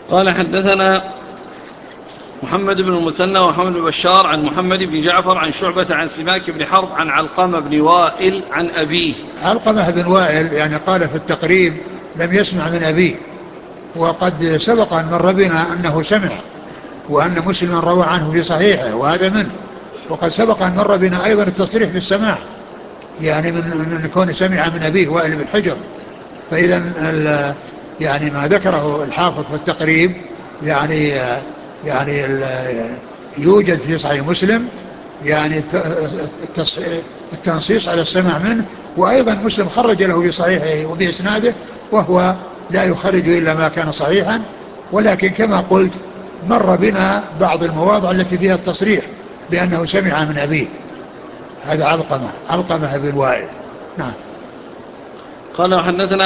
قال حدثنا محمد بن المثنى ومحمد بن بشار عن محمد بن جعفر عن شعبة عن سماك بن حرب عن علقمة بن وائل عن أبيه. علقمة بن وائل يعني قال في التقريب لم يسمع من أبيه، وقد سبق أن مر بنا أنه سمع، وأن مسلم روى عنه في صحيحه وهذا منه. وقد سبق أن مر بنا أيضا التصريح بالسماع، يعني من كون سمع من أبيه وائل بن حجر. فإذا يعني ما ذكره الحافظ في التقريب يعني يوجد في صحيح مسلم يعني التنصيص على السماع منه، وأيضا مسلم خرج له في صحيحه وبإسناده، وهو لا يخرج إلا ما كان صحيحا. ولكن كما قلت مر بنا بعض المواضع التي فيها التصريح بأنه سمع من أبيه. هذا علقمة بن وائل. نعم. قال وحدثنا